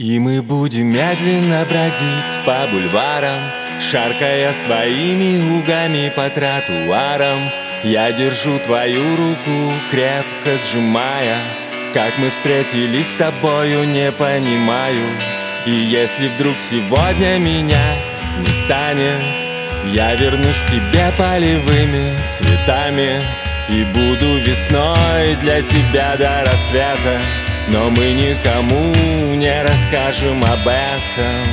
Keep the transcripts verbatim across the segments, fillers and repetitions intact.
И мы будем медленно бродить по бульварам, шаркая своими угами по тротуарам. Я держу твою руку, крепко сжимая. Как мы встретились с тобою, не понимаю. И если вдруг сегодня меня не станет, я вернусь к тебе полевыми цветами и буду весной для тебя до рассвета. Но мы никому не расскажем об этом.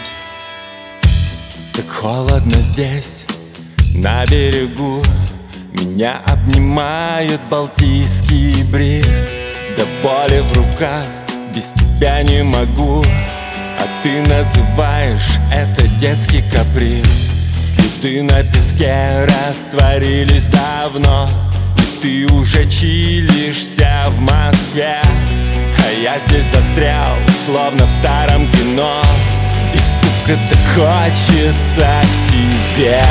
Так холодно здесь, на берегу. Меня обнимает балтийский бриз. До боли в руках, без тебя не могу. А ты называешь это детский каприз. Следы на песке растворились давно, и ты уже чилишься в Москве. А я здесь застрял, словно в старом кино. И, сука, так хочется к тебе,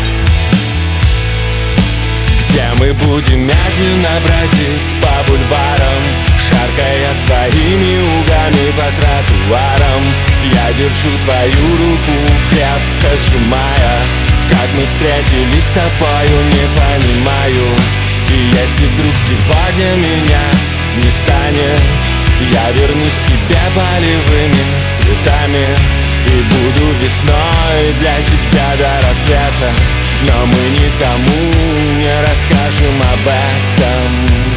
где мы будем медленно бродить по бульварам, шаркая своими угами по тротуарам. Я держу твою руку, крепко сжимая. Как мы встретились с тобою, не понимаю. И если вдруг сегодня меня не станет, я вернусь к тебе полевыми цветами и буду весной для тебя до рассвета. Но мы никому не расскажем об этом.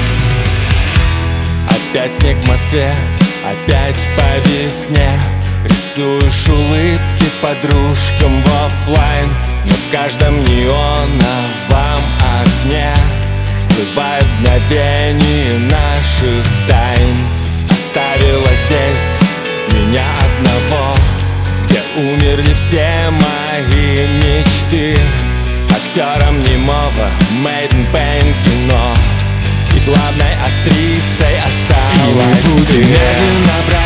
Опять снег в Москве, опять по весне. Рисуешь улыбки подружкам в оффлайн, но в каждом неоновом окне всплывают мгновения наших тайн. Оставила здесь меня одного, где умерли все мои мечты. Актером немого Made in Pain кино, и главной актрисой осталась ты. И мы будем медленно брать